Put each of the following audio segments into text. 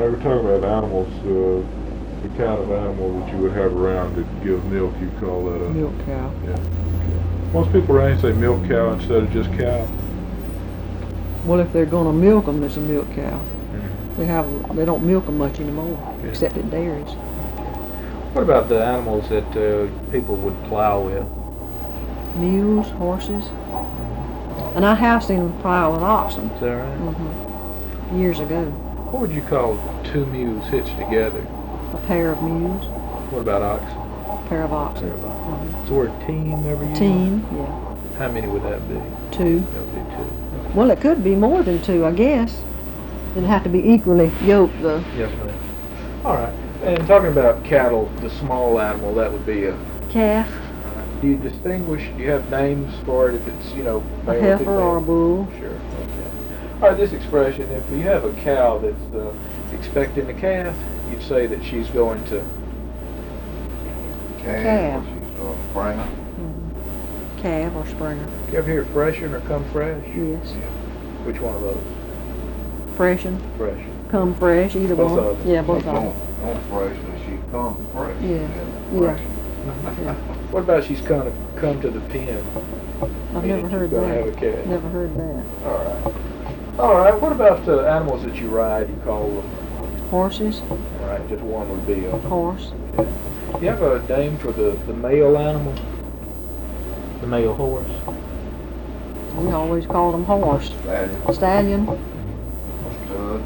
we're talking about animals, the kind of animal that you would have around that give milk, you call that a... Milk cow. Yeah. Okay. Most people around here say milk cow instead of just cow. Well, if they're gonna milk them, it's a milk cow. Mm-hmm. They don't milk them much anymore, Yeah. except at dairies. What about the animals that people would plow with? Mules, horses. And I have seen them plow with oxen. Is that right? Hmm. Years ago. What would you call two mules hitched together? A pair of mules, What about oxen? a pair of oxen. Mhm. Is the word team ever used? Team, yeah. How many would that be? Two. That would be two. Well, it could be more than two, I guess. It'd have to be equally yoked, though. Yes, ma'am. All right. And talking about cattle, the small animal, that would be a... Calf, Do you distinguish, do you have names for it if it's, a male heifer female? or a bull. Sure, okay. All right, this expression, if you have a cow that's expecting a calf, you'd say that she's going to... Calf. She's a springer. Calf or springer. You ever hear freshen or come fresh? Yes. Which one of those? Freshen, Fresh. come fresh, either Both one. of them. Yeah, both of them. Don't fresh, and she comes fresh. Yeah. And Yeah. fresh. What about she's gonna come to the pen? I've meaning never heard she's gonna have a that. calf. Never heard that. All right. All right. What about the animals that you ride? You call them. Horses, All right. Just one would be a. horse. Do you have a name for the male animal? The male horse. We always called them horse. Stallion, Stallion, stud,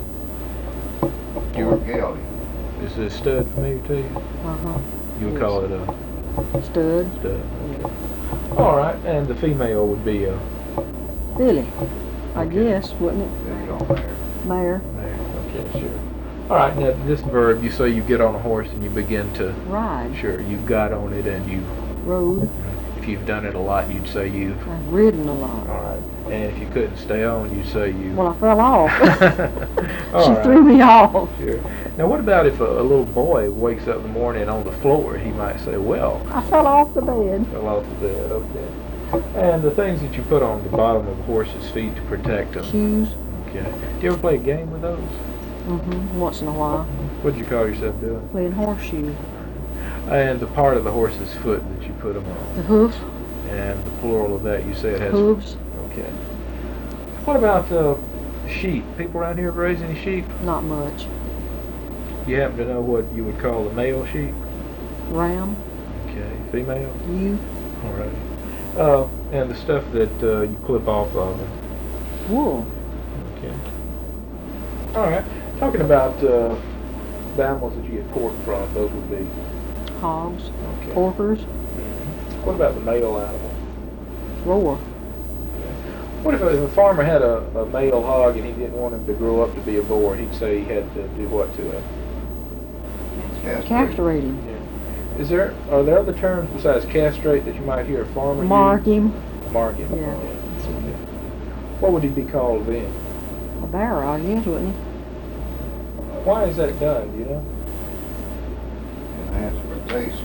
pure gelding. Is the stud familiar to you? uh-huh. You would Yes. call it a Stud, stud. Okay. All right. And the female would be a filly, I Okay. guess, wouldn't it? They don't matter. Mare, mare. Okay. Sure. All right. Now this verb, you say you get on a horse and you begin to. ride, Sure. You got on it and you. rode. If you've done it a lot, you'd say you've. I've ridden a lot. All right. And if you couldn't stay on, you'd say you. Well, I fell off. All She right. threw me off. Sure. Now, what about if a little boy wakes up in the morning on the floor? He might say, "Well, I fell off the bed. fell off the bed." Okay. And the things that you put on the bottom of a horse's feet to protect them. Shoes. Okay. Do you ever play a game with those? Once in a while. What'd you call yourself doing? Playing horseshoe. And the part of the horse's foot that you put them on, The hoof, and the plural of that, you say it has. hooves, Okay. What about sheep? People around here raise any sheep? not much. You happen to know what you would call a male sheep? Ram, Okay. Female? ewe, All right. And the stuff that you clip off of them. wool. Okay. All right. Talking about the animals that you get pork from, those would be. Hogs, Okay. porkers, What about the male animal? roar. What if a farmer had a male hog and he didn't want him to grow up to be a boar? He'd say he had to do what to him? Castrate him. Are there other terms besides castrate that you might hear a farmer Mark use? him. Mark him. Yeah. Okay. What would he be called then? A barrow, I guess, wouldn't he? Why is that done? Do you know? Enhance the taste.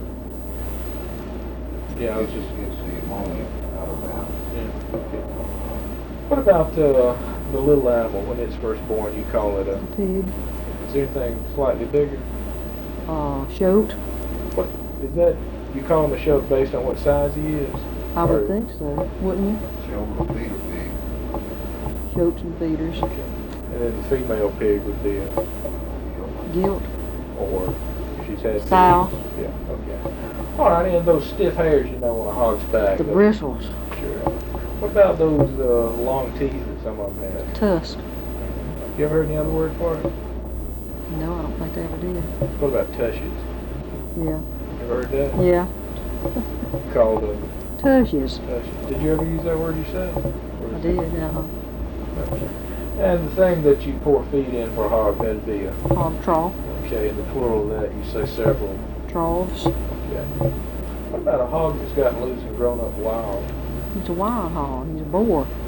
Yeah, I was just. Gets the ammonia out of that. Yeah. Okay. What about the little animal when it's first born? You call it a. Pig. Is there anything slightly bigger? Shoat. What is that? You call him a shoat based on what size he is? I would Or- think so, wouldn't you? Shoulder feeder pig. Shoats and feeders. Okay. And then the female pig would be a, Gilt. or if she's had. Sow. Yeah. Okay. All right. And those stiff hairs, you know, on a hog's back. The those- bristles. Sure. What about those long teeth that some of them have? Tusk. You ever heard any other word for it? No, I don't think they ever did. What about tushes? Yeah. Ever heard that? Yeah. Called Tushes. tushes. Did you ever use that word yourself? Or I is did, it- uh-huh. Okay. And the thing that you pour feed in for a hog, that'd be a, Hog trough. okay, and the plural of that, you say several. Troughs. Okay. What about a hog that's gotten loose and grown up wild? He's a wild hog. He's a boar.